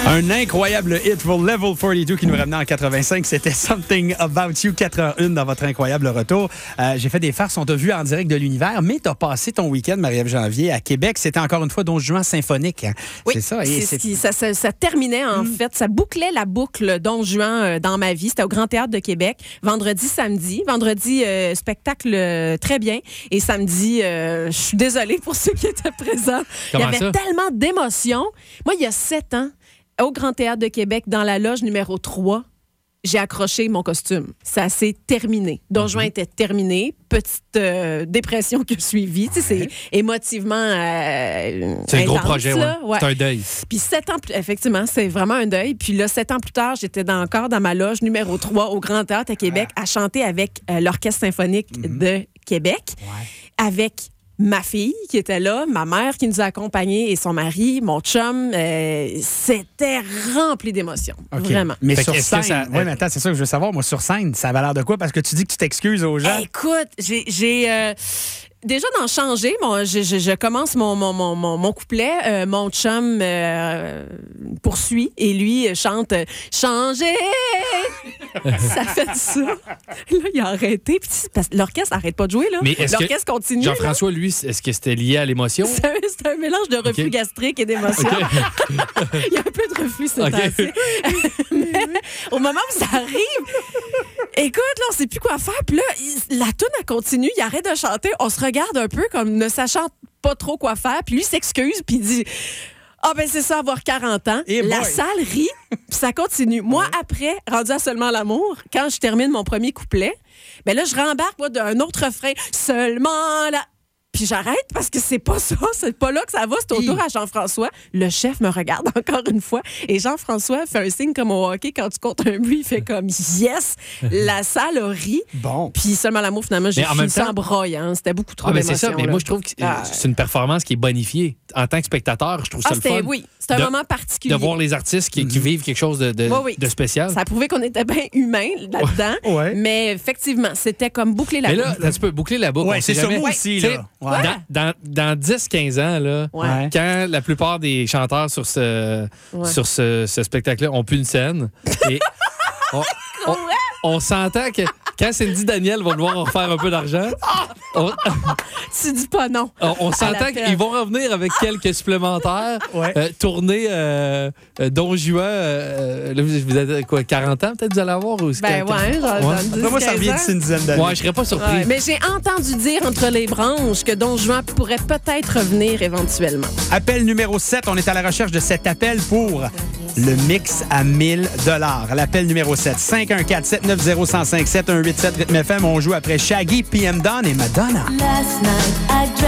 Un incroyable hit pour Level 42 qui nous ramenait en 85. C'était Something About You, 4h01 dans votre incroyable retour. J'ai fait des farces, on t'a vu en direct de l'univers, mais t'as passé ton week-end, Marie-Ève Janvier, à Québec. C'était encore une fois Don Juan symphonique. Oui, c'est ça. Et ça terminait en fait. Ça bouclait la boucle Don Juan dans ma vie. C'était au Grand Théâtre de Québec. Vendredi, samedi. Vendredi, spectacle très bien. Et samedi, je suis désolée pour ceux qui étaient présents. Il y avait tellement d'émotions. Moi, il y a 7 ans, au Grand Théâtre de Québec, dans la loge numéro 3, j'ai accroché mon costume. Ça s'est terminé. Don Juan était terminé. Petite dépression qui a suivi. Tu sais, c'est émotivement c'est un gros projet, là. Ouais. C'est un deuil. Puis 7 ans plus... Effectivement, c'est vraiment un deuil. Puis là, 7 ans plus tard, j'étais encore dans ma loge numéro 3 au Grand Théâtre à Québec à chanter avec l'Orchestre symphonique de Québec, avec ma fille qui était là, ma mère qui nous a accompagnés et son mari, mon chum. C'était rempli d'émotions. Vraiment. Mais sur scène, mais attends, c'est ça que je veux savoir. Moi, sur scène, ça avait l'air de quoi? Parce que tu dis que tu t'excuses aux gens. Écoute, j'ai déjà d'en changer. Je commence mon couplet. Mon chum poursuit et lui chante « Changer ». Ça fait ça. Là, il a arrêté. Parce que l'orchestre n'arrête pas de jouer. Là. Mais l'orchestre continue. Jean-François, lui, est-ce que c'était lié à l'émotion? C'est un mélange de reflux gastrique et d'émotion. Il y a un peu de reflux, c'est assez. Mais au moment où ça arrive, écoute, là, on ne sait plus quoi faire. Puis là, la toune, elle continue. Il arrête de chanter. On se regarde un peu comme ne sachant pas trop quoi faire. Puis lui s'excuse, puis il dit... Ah, ben c'est ça, avoir 40 ans. La salle rit, puis ça continue. Moi, après, rendu à Seulement l'amour, quand je termine mon premier couplet, ben là, je rembarque moi, d'un autre refrain. Seulement la... Puis j'arrête parce que c'est pas ça, c'est pas là que ça va, c'est au tour à Jean-François. Le chef me regarde encore une fois et Jean-François fait un signe comme au hockey quand tu comptes un but, il fait comme yes. La salle a ri. Bon. Puis Seulement l'amour, finalement, j'ai fini sans broye. Hein. C'était beaucoup trop d'émotions. C'est ça, mais moi, je trouve que c'est une performance qui est bonifiée. En tant que spectateur, je trouve ça le fun. Oui, c'est un moment particulier. De voir les artistes qui vivent quelque chose de spécial. Ça a prouvé qu'on était bien humains là-dedans. Mais effectivement, c'était comme boucler la boucle. Mais là, tu peux boucler la boucle. Oui, c'est ça, moi aussi, là. Dans 10-15 ans, là, quand la plupart des chanteurs sur ce spectacle-là ont plus une scène, et on s'entend que quand Cindy Daniel va devoir en refaire un peu d'argent, tu dis pas non. On s'entend qu'ils vont revenir avec quelques supplémentaires, tourner Don Juan. Vous avez quoi, 40 ans peut-être vous allez avoir aussi? Moi, ça revient d'ici une dizaine d'années. Je serais pas surpris. Mais j'ai entendu dire entre les branches que Don Juan pourrait peut-être revenir éventuellement. Appel numéro 7, on est à la recherche de cet appel pour le mix à 1000 $. L'appel numéro 7, 514-790-1057, 187 Rythme FM. On joue après Shaggy, PM Dawn et Madonna.